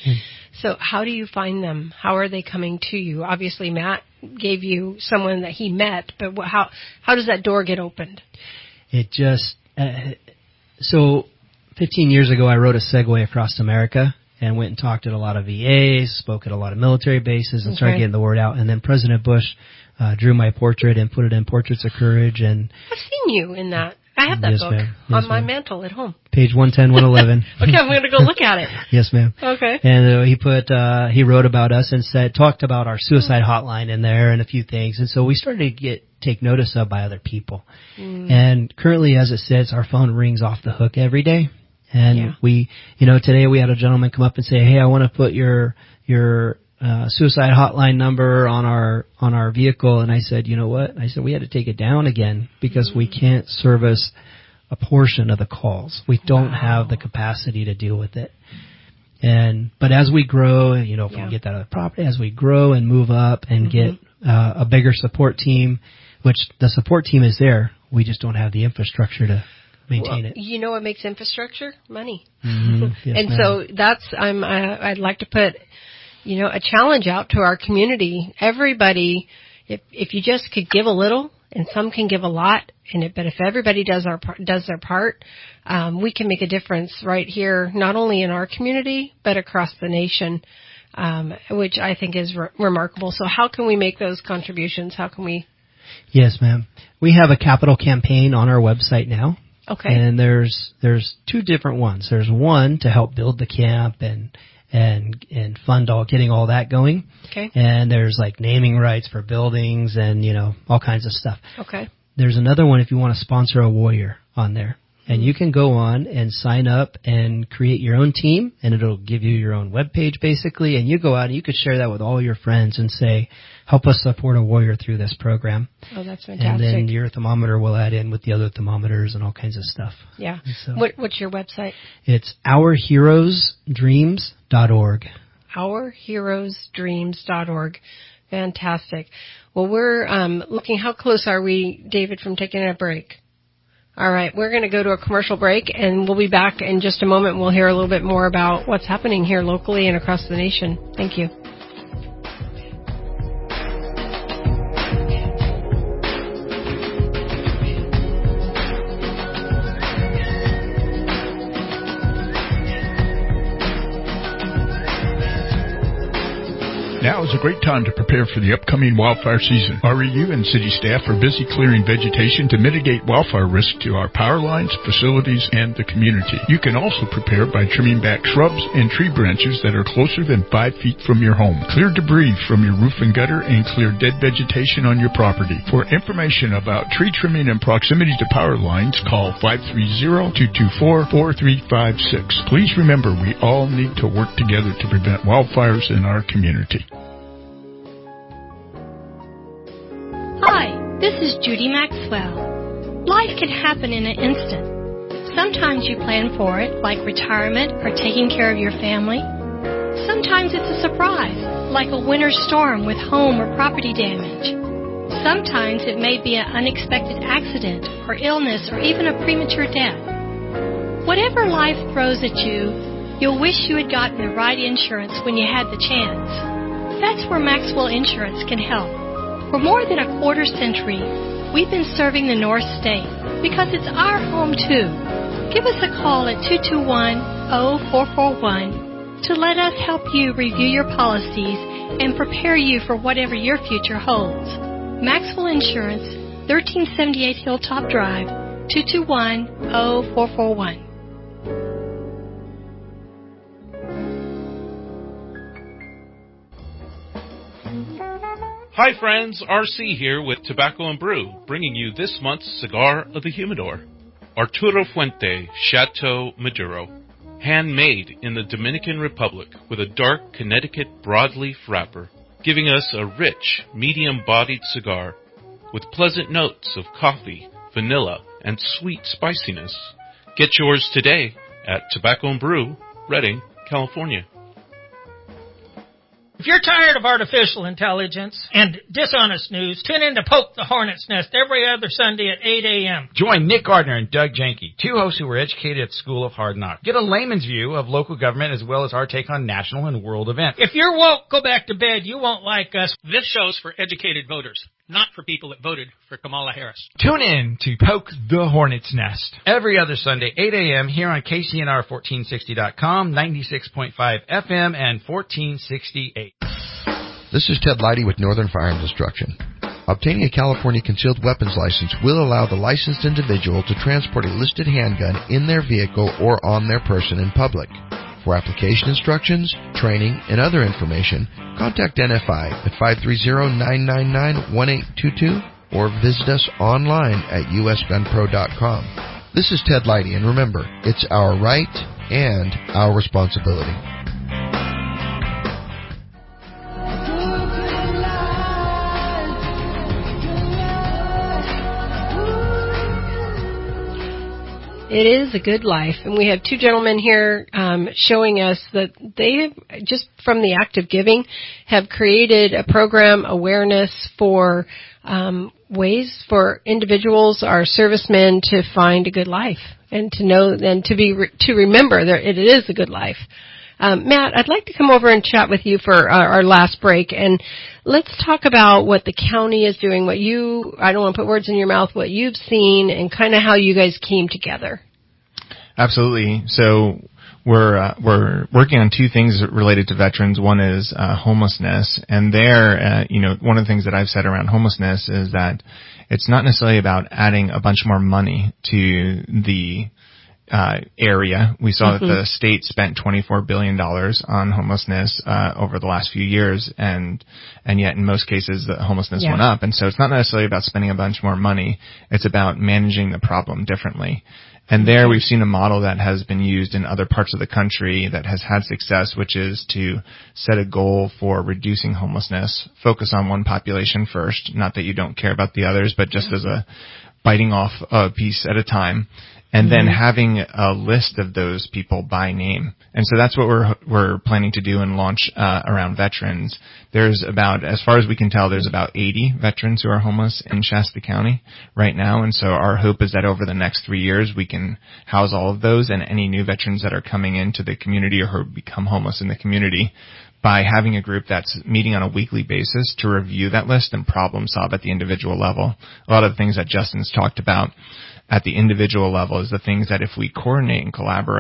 So how do you find them? How are they coming to you? Obviously, Matt gave you someone that he met, but how how does that door get opened? It just uh, so fifteen years ago, I rode a Segway across America and went and talked at a lot of V As, spoke at a lot of military bases, and okay. started getting the word out. And then President Bush uh, drew my portrait and put it in Portraits of Courage. And I've seen you in that. I have that yes, book ma'am. Yes, on my ma'am. mantle at home. Page one ten, one eleven. Okay, I'm going to go look at it. Yes, ma'am. Okay. And uh, he put, uh, he wrote about us and said, talked about our suicide hotline in there and a few things. And so we started to get, take notice of by other people. Mm. And currently, as it says, our phone rings off the hook every day. And yeah. we, you know, today we had a gentleman come up and say, hey, I want to put your, your, Uh, suicide hotline number on our on our vehicle. And I said, you know what? I said we had to take it down again because mm-hmm. we can't service a portion of the calls. We don't wow. have the capacity to deal with it. And but as we grow, you know, if yeah. we get that other property, as we grow and move up and mm-hmm. get uh, a bigger support team, which the support team is there, we just don't have the infrastructure to maintain well, it. You know what makes infrastructure? Money. Mm-hmm. Yes, and ma'am. so that's I'm uh, I'd like to put. You know, a challenge out to our community. Everybody, if if you just could give a little, and some can give a lot, and it, but if everybody does our does their part, um, we can make a difference right here, not only in our community but across the nation, um, which I think is re- remarkable. So, how can we make those contributions? How can we? Yes, ma'am. We have a capital campaign on our website now. Okay. And there's there's two different ones. There's one to help build the camp and. and and fund all getting all that going. Okay. And there's like naming rights for buildings and, you know, all kinds of stuff. Okay. There's another one if you want to sponsor a warrior on there. And you can go on and sign up and create your own team, and it'll give you your own web page basically, and you go out and you could share that with all your friends and say, help us support a warrior through this program. Oh, that's fantastic. And then your thermometer will add in with the other thermometers and all kinds of stuff. Yeah. So what, what's your website? It's our heroes dreams dot org. our heroes dreams dot org. Fantastic. Well, we're um, looking, how close are we, David, from taking a break? All right, we're going to go to a commercial break, and we'll be back in just a moment. We'll hear a little bit more about what's happening here locally and across the nation. Thank you. Now is a great time to prepare for the upcoming wildfire season. R E U and city staff are busy clearing vegetation to mitigate wildfire risk to our power lines, facilities, and the community. You can also prepare by trimming back shrubs and tree branches that are closer than five feet from your home. Clear debris from your roof and gutter and clear dead vegetation on your property. For information about tree trimming and proximity to power lines, call five three zero, two two four, four three five six. Please remember, we all need to work together to prevent wildfires in our community. Hi, this is Judy Maxwell. Life can happen in an instant. Sometimes you plan for it, like retirement or taking care of your family. Sometimes it's a surprise, like a winter storm with home or property damage. Sometimes it may be an unexpected accident or illness or even a premature death. Whatever life throws at you, you'll wish you had gotten the right insurance when you had the chance. That's where Maxwell Insurance can help. For more than a quarter century, we've been serving the North State because it's our home too. Give us a call at two two one, zero four four one to let us help you review your policies and prepare you for whatever your future holds. Maxwell Insurance, thirteen seventy-eight Hilltop Drive, two two one, zero four four one. Hi friends, R C here with Tobacco and Brew, bringing you this month's Cigar of the Humidor, Arturo Fuente Chateau Maduro, handmade in the Dominican Republic with a dark Connecticut broadleaf wrapper, giving us a rich, medium-bodied cigar with pleasant notes of coffee, vanilla, and sweet spiciness. Get yours today at Tobacco and Brew, Redding, California. If you're tired of artificial intelligence and dishonest news, tune in to Poke the Hornet's Nest every other Sunday at eight a.m. Join Nick Gardner and Doug Janke, two hosts who were educated at School of Hard Knocks. Get a layman's view of local government as well as our take on national and world events. If you're woke, go back to bed. You won't like us. This show's for educated voters, not for people that voted for Kamala Harris. Tune in to Poke the Hornet's Nest every other Sunday, eight a.m. here on K C N R fourteen sixty dot com, ninety-six point five F M, and fourteen sixty-eight. This is Ted Leidy with Northern Firearms Instruction. Obtaining a California concealed weapons license will allow the licensed individual to transport a listed handgun in their vehicle or on their person in public. For application instructions, training, and other information, contact N F I at five three zero, nine nine nine, one eight two two or visit us online at u s gun pro dot com. This is Ted Leidy, and remember, it's our right and our responsibility. It is a good life, and we have two gentlemen here um, showing us that they, just from the act of giving, have created a program awareness for um, ways for individuals, our servicemen, to find a good life and to know and to be re- to remember that it is a good life. Um, Matt, I'd like to come over and chat with you for our, our last break, and let's talk about what the county is doing, what you, I don't want to put words in your mouth, what you've seen, and kind of how you guys came together. Absolutely. So we're uh, we're working on two things related to veterans. One is uh, homelessness, and there, uh, you know, one of the things that I've said around homelessness is that it's not necessarily about adding a bunch more money to the Uh, area. We saw mm-hmm. that the state spent twenty-four billion dollars on homelessness uh, over the last few years, and and yet in most cases the homelessness yeah. went up. And so it's not necessarily about spending a bunch more money. It's about managing the problem differently. And there we've seen a model that has been used in other parts of the country that has had success, which is to set a goal for reducing homelessness, focus on one population first, not that you don't care about the others, but just as a biting off a piece at a time. And then having a list of those people by name. And so that's what we're we're planning to do and launch uh, around veterans. There's about, as far as we can tell, there's about eighty veterans who are homeless in Shasta County right now. And so our hope is that over the next three years we can house all of those and any new veterans that are coming into the community or who become homeless in the community, by having a group that's meeting on a weekly basis to review that list and problem solve at the individual level. A lot of the things that Justin's talked about at the individual level is the things that if we coordinate and collaborate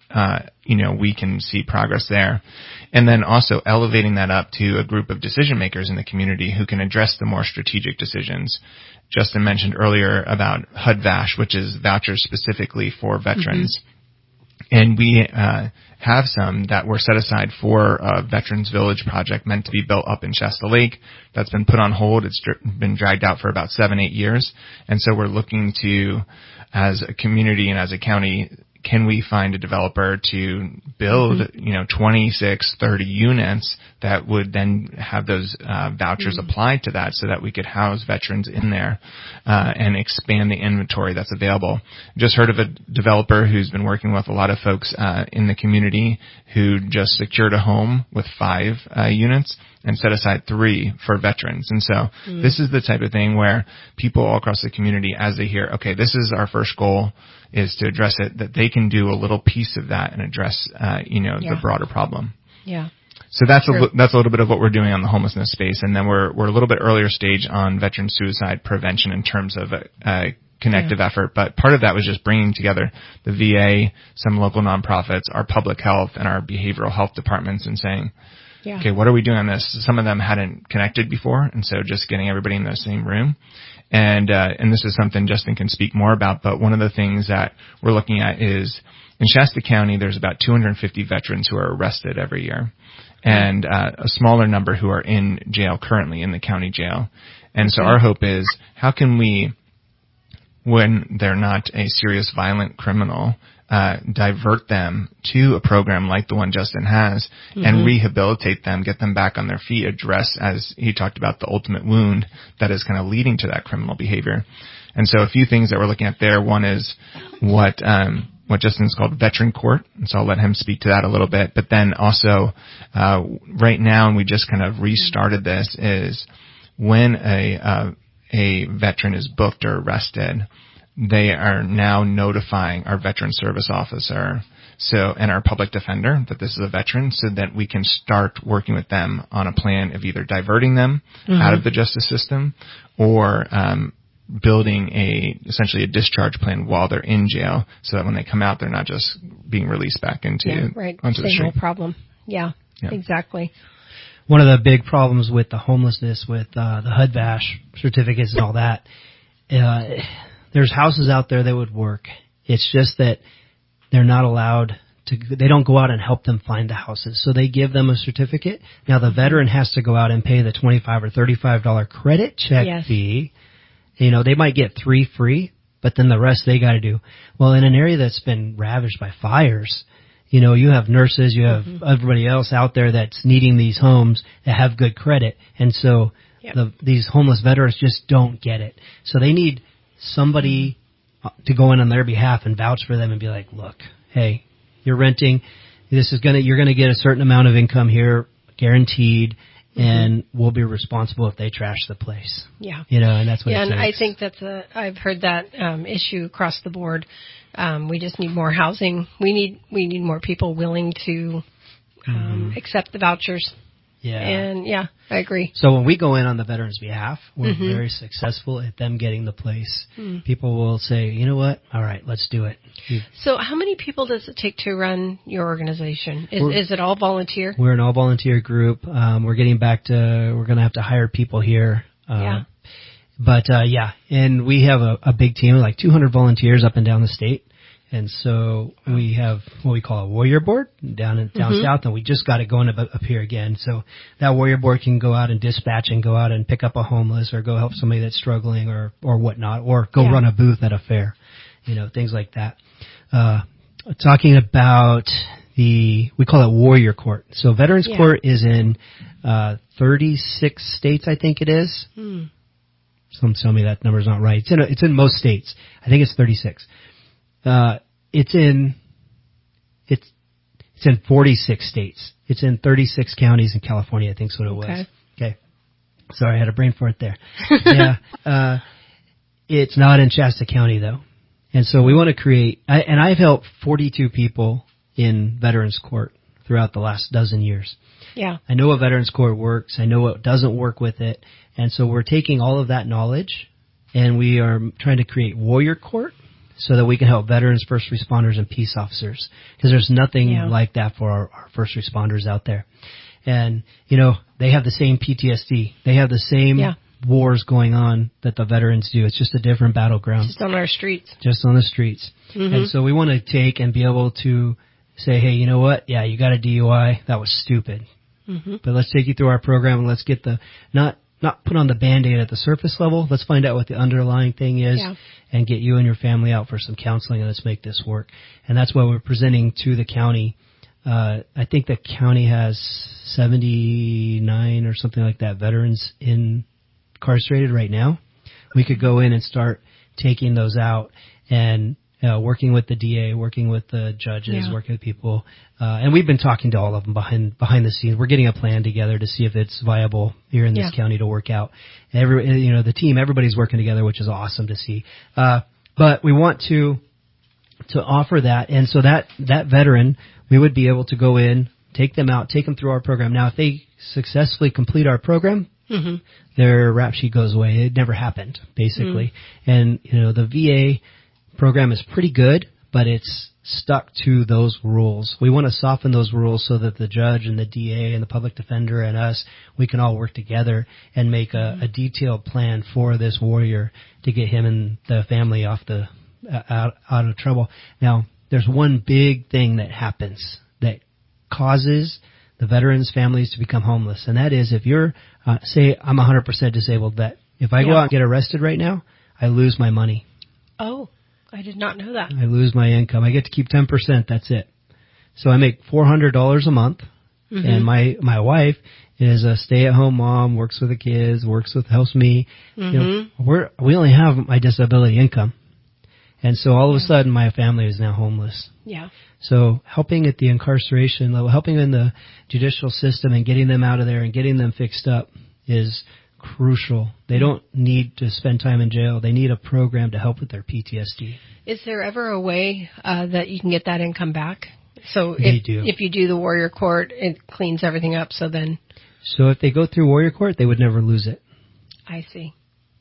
uh, you know, we can see progress there. And then also elevating that up to a group of decision makers in the community who can address the more strategic decisions. Justin mentioned earlier about H U D V A S H, which is vouchers specifically for veterans. Mm-hmm. And we uh, have some that were set aside for a Veterans Village project meant to be built up in Shasta Lake. That's been put on hold. It's dr- been dragged out for about seven, eight years. And so we're looking to, as a community and as a county, can we find a developer to build, mm-hmm. you know, twenty-six, thirty units that would then have those uh, vouchers mm-hmm. applied to that so that we could house veterans in there uh, and expand the inventory that's available. Just heard of a developer who's been working with a lot of folks uh, in the community who just secured a home with five uh, units and set aside three for veterans. And so mm-hmm. this is the type of thing where people all across the community, as they hear, okay, this is our first goal, is to address it, that they can do a little piece of that and address, uh, you know, yeah. the broader problem. Yeah. So that's True. a, that's a little bit of what we're doing on the homelessness space. And then we're, we're a little bit earlier stage on veteran suicide prevention in terms of a, a connective yeah. effort. But part of that was just bringing together the V A, some local nonprofits, our public health and our behavioral health departments and saying, yeah. okay, what are we doing on this? Some of them hadn't connected before. And so just getting everybody in the same room. And, uh, and this is something Justin can speak more about, but one of the things that we're looking at is in Shasta County, there's about two hundred fifty veterans who are arrested every year and, uh, a smaller number who are in jail currently in the county jail. And so our hope is how can we, when they're not a serious violent criminal, uh, divert them to a program like the one Justin has mm-hmm. and rehabilitate them, get them back on their feet, address, as he talked about, the ultimate wound that is kind of leading to that criminal behavior. And so a few things that we're looking at there. One is what, um, what Justin's called veteran court. And so I'll let him speak to that a little bit. But then also, uh, right now, and we just kind of restarted this, is when a, uh, a veteran is booked or arrested, they are now notifying our veteran service officer so and our public defender that this is a veteran so that we can start working with them on a plan of either diverting them mm-hmm. out of the justice system or um, building a essentially a discharge plan while they're in jail so that when they come out, they're not just being released back into yeah, right. onto Same the street. Old problem. Yeah, yeah, exactly. One of the big problems with the homelessness, with uh, the H U D V A S H certificates and all that, uh, there's houses out there that would work. It's just that they're not allowed to, they don't go out and help them find the houses. So they give them a certificate. Now the veteran has to go out and pay the twenty-five or thirty-five dollars credit check yes. fee. You know, they might get three free, but then the rest they got to do. Well, in an area that's been ravaged by fires, you know, you have nurses, you have mm-hmm. everybody else out there that's needing these homes that have good credit. And so yep. the, these homeless veterans just don't get it. So they need somebody to go in on their behalf and vouch for them and be like, look, hey, you're renting. This is going to, you're going to get a certain amount of income here, guaranteed, mm-hmm. and we'll be responsible if they trash the place. Yeah. You know, and that's what yeah, it takes. And I think that's a, I've heard that um, issue across the board. Um, we just need more housing. We need, we need more people willing to um, mm-hmm. accept the vouchers. Yeah. And yeah, I agree. So when we go in on the veterans' behalf, we're mm-hmm. very successful at them getting the place. Mm. People will say, you know what? All right, let's do it. You, so how many people does it take to run your organization? Is, is it all volunteer? We're an all volunteer group. Um, we're getting back to, we're going to have to hire people here. Uh, yeah. But, uh, yeah, and we have a, a big team, like two hundred volunteers up and down the state. And so we have what we call a warrior board down in, down mm-hmm. south, and we just got it going up, up here again. So that warrior board can go out and dispatch and go out and pick up a homeless or go help somebody that's struggling or, or whatnot, or go yeah. run a booth at a fair, you know, things like that. Uh, talking about the, we call it warrior court. So Veterans yeah. Court is in, uh, thirty-six states, I think it is. Hmm. Some tell me that number's not right. It's in, a, it's in most states. I think it's thirty-six. Uh, it's in, it's, it's in forty-six states. It's in thirty-six counties in California, I think is what it was. Okay. Okay. Sorry, I had a brain fart there. yeah. Uh, it's not in Shasta County though. And so we want to create, I, and I've helped forty-two people in Veterans Court throughout the last dozen years. Yeah. I know what Veterans Court works. I know what doesn't work with it. And so we're taking all of that knowledge and we are trying to create Warrior Court. so that we can help veterans, first responders, and peace officers. Because there's nothing Yeah. like that for our, our first responders out there. And, you know, they have the same P T S D. They have the same Yeah. wars going on that the veterans do. It's just a different battleground. Just on our streets. Just on the streets. Mhm. And so we want to take and be able to say, hey, you know what? Yeah, you got a D U I. That was stupid. Mm-hmm. But let's take you through our program and let's get the, not, not put on the Band-Aid at the surface level. Let's find out what the underlying thing is Yeah. and get you and your family out for some counseling, and let's make this work. And that's what we're presenting to the county. Uh, I think the county has seventy-nine or something like that veterans incarcerated right now. We could go in and start taking those out and uh, working with the D A, working with the judges, Yeah. working with people. Uh, and we've been talking to all of them behind behind the scenes. We're getting a plan together to see if it's viable here in this Yeah. county to work out. Every, you know, the team, everybody's working together, which is awesome to see. Uh, but we want to to offer that, and so that that veteran, we would be able to go in, take them out, take them through our program. Now, if they successfully complete our program, Mm-hmm. their rap sheet goes away. It never happened, basically. And, you know, the V A program is pretty good, but it's stuck to those rules. We want to soften those rules so that the judge and the D A and the public defender and us, we can all work together and make a, a detailed plan for this warrior to get him and the family off the uh, out, out of trouble. Now, there's one big thing that happens that causes the veterans' families to become homeless, and that is if you're, uh, say, I'm a one hundred percent disabled vet. If I go Yeah. out and get arrested right now, I lose my money. Oh, I did not know that. I lose my income. I get to keep ten percent. That's it. So I make four hundred dollars a month, Mhm. and my my wife is a stay-at-home mom, works with the kids, works with helps me. You know, Mhm. we're we only have my disability income, and so all of a sudden my family is now homeless. Yeah. So helping at the incarceration level, helping in the judicial system and getting them out of there and getting them fixed up is crucial. They don't need to spend time in jail. They need a program to help with their P T S D. Is there ever a way uh, that you can get that income back? So They if, do. if you do the warrior court, it cleans everything up. So then So if they go through Warrior Court, they would never lose it. I see.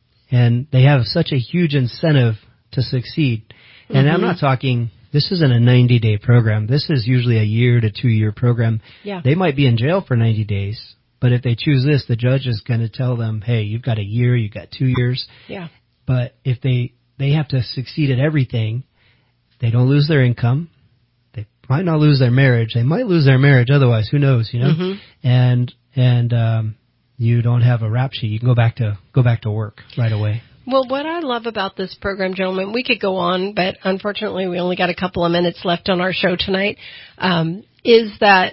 And they have such a huge incentive to succeed. And Mhm. I'm not talking, this isn't a ninety-day program. This is usually a year to two-year program. Yeah. They might be in jail for ninety days, but if they choose this, the judge is going to tell them, hey, you've got a year, you've got two years. Yeah. But if they, they have to succeed at everything, they don't lose their income. They might not lose their marriage. They might lose their marriage otherwise. Who knows, you know? Mhm. And, and, um, you don't have a rap sheet. You can go back to, go back to work right away. Well, what I love about this program, gentlemen, we could go on, but unfortunately we only got a couple of minutes left on our show tonight, um, is that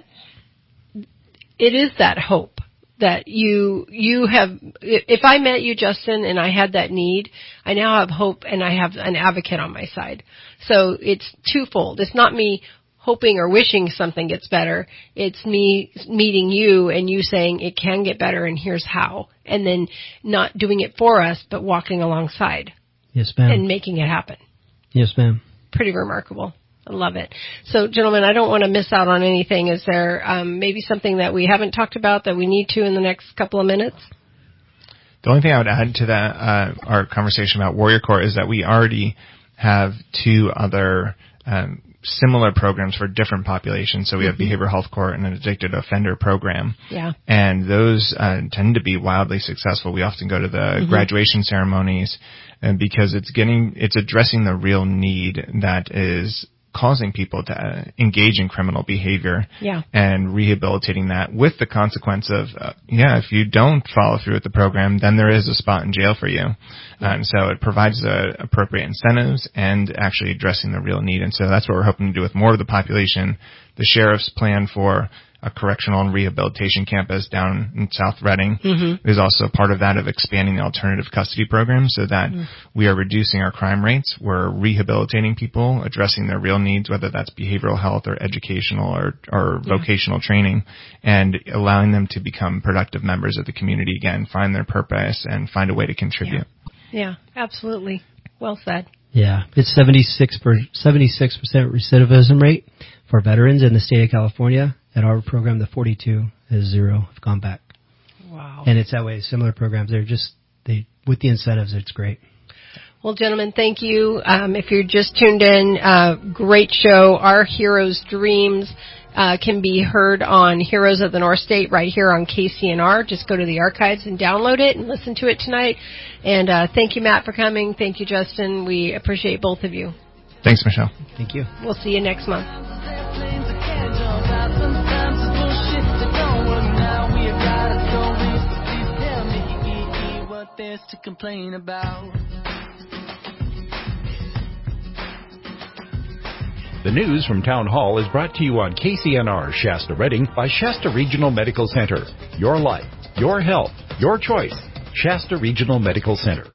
it is that hope that you, you have, if I met you, Justin, and I had that need, I now have hope and I have an advocate on my side. So it's twofold. It's not me hoping or wishing something gets better. It's me meeting you and you saying it can get better and here's how. And then not doing it for us, but walking alongside Yes, ma'am. and making it happen. Yes, ma'am. Pretty remarkable. I love it. So, gentlemen, I don't want to miss out on anything. Is there um, maybe something that we haven't talked about that we need to in the next couple of minutes? The only thing I would add to that, uh, our conversation about Warrior Court, is that we already have two other um, similar programs for different populations. So we have Mhm. Behavioral Health Court and an Addicted Offender Program. Yeah. And those uh, tend to be wildly successful. We often go to the Mhm. graduation ceremonies uh, because it's getting, it's addressing the real need that is causing people to uh, engage in criminal behavior Yeah. and rehabilitating that with the consequence of, uh, yeah, if you don't follow through with the program, then there is a spot in jail for you. And so it provides the appropriate incentives and actually addressing the real need. And so that's what we're hoping to do with more of the population. The sheriff's plan for a correctional and rehabilitation campus down in South Reading Mhm. is also part of that, of expanding the alternative custody program so that Mhm. we are reducing our crime rates. We're rehabilitating people, addressing their real needs, whether that's behavioral health or educational or, or Yeah. vocational training, and allowing them to become productive members of the community again, find their purpose, and find a way to contribute. Yeah, absolutely. Well said. Yeah, it's seventy-six per, seventy-six percent recidivism rate for veterans in the state of California. At our program, the forty-two is zero. Have gone back. Wow. And it's that way. Similar programs, they're just, they, with the incentives, it's great. Well, gentlemen, thank you. Um, if you're just tuned in, uh, great show. Our Heroes' Dreams uh, can be heard on Heroes of the North State right here on K C N R. Just go to the archives and download it and listen to it tonight. And uh, thank you, Matt, for coming. Thank you, Justin. We appreciate both of you. Thanks, Michelle. Thank you. We'll see you next month. There's to complain about. The news from Town Hall is brought to you on K C N R Shasta Redding by Shasta Regional Medical Center. Your life, your health, your choice. Shasta Regional Medical Center.